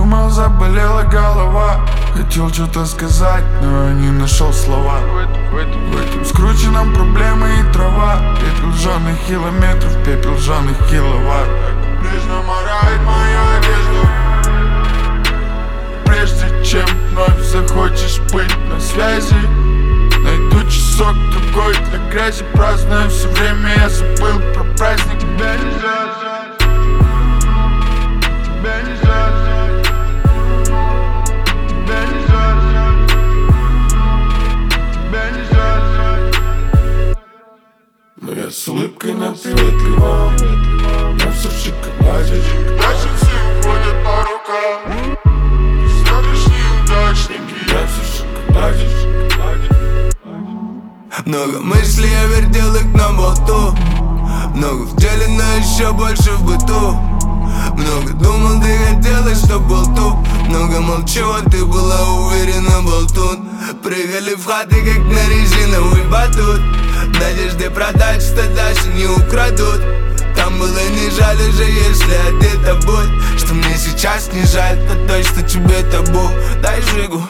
думал, заболела голова. Хотел что-то сказать, но не нашел слова. В этом скрученном проблемы и трава. Пепел жженых километров, пепел жженых киловатт. Нежно морает мою одежду. Прежде чем вновь захочешь быть на связи, найду часок другой для грязи. Праздную все время, я забыл про праздник. Тебя нельзя ждать, тебя нельзя ждать, тебя нельзя ждать, тебя нельзя ждать. Но я с улыбкой на приветливом, я все в шоколаде. Дальше все уходят по рукам, сегодняшние удачники. Я все в шоколаде. Много мыслей, я вертел их на болту. Много в деле, но еще больше в быту. Много думал, ты хотела, чтоб был туп. Много молчу, а ты была уверена, болтун. Прыгали в хаты, как на резиновый батут. В надежде продать, что даже не украдут. Там было не жаль уже, если одета будь. Что мне сейчас не жаль, то точно тебе табу. Дай жигу.